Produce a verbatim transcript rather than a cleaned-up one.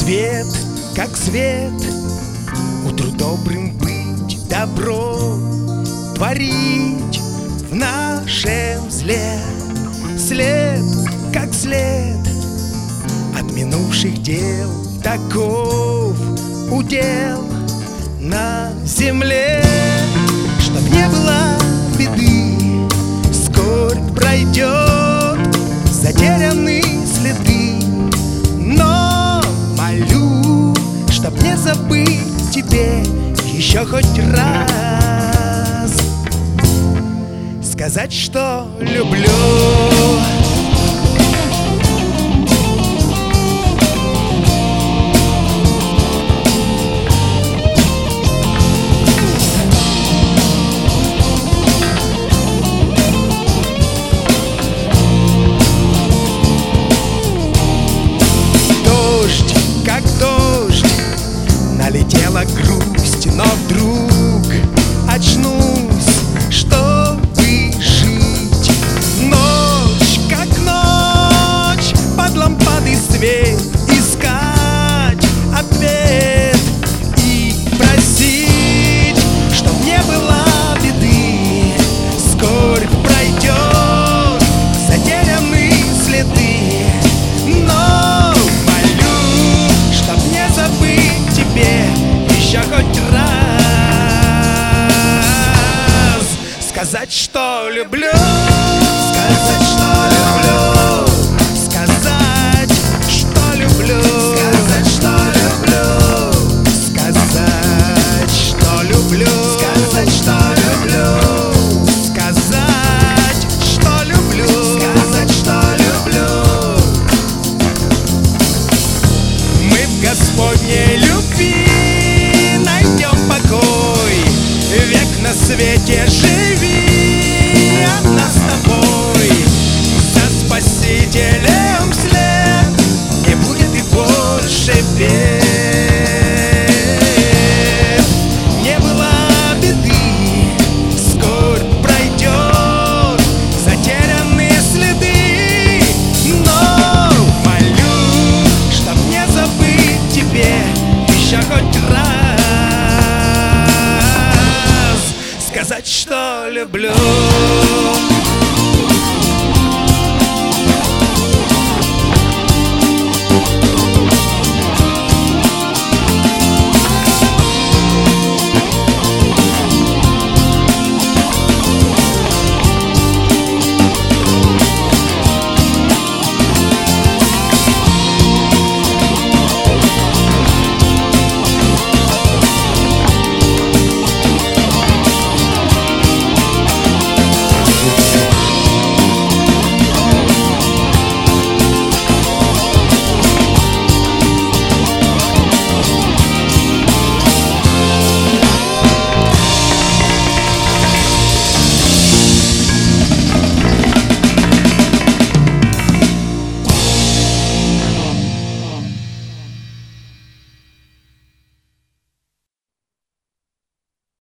свет, как свет, утру добрым быть, добро творить в нашем зле. След, как след от минувших дел, таков удел на земле. Чтоб не было беды, скорбь пройдет, затерянные следы. Но молю, чтоб не забыть тебе еще хоть раз сказать, что люблю. Налетела грусть, но вдруг очнусь, чтобы жить. Ночь, как ночь, под лампадой свет, искать ответ и просить, чтоб не было беды, скорбь пройдет, затерянные следы. Но молю, чтоб не забыть тебе еще хоть раз сказать, что люблю. Сказать, что люблю. Сказать, что люблю. Сказать, что люблю. Сказать, что люблю. Сказать, что люблю. Сказать, что люблю. Сказать, что люблю. Мы в Господней любви найдем покой, век на свете живи от нас с тобой. За Спасителя